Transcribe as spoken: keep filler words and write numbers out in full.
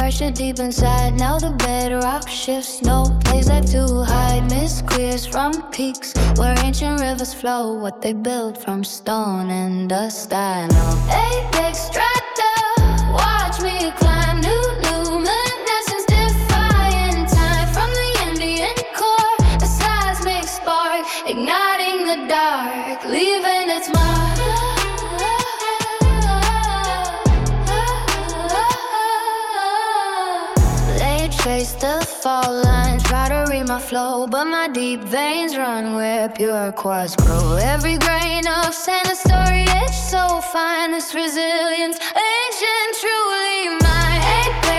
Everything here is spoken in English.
pressure deep inside. Now the bedrock shifts. No place left to hide. Mist clears from peaks where ancient rivers flow. What they built from stone and dust, I know. Apex strapped up, watch me climb. New luminescence defying time. From the Indian core, a seismic spark, igniting the dark, leaving its mark. Trace the fall lines, try to read my flow, but my deep veins run where pure quartz grow. Every grain of sand, a story etched so fine. This resilience, ancient, truly mine. Apex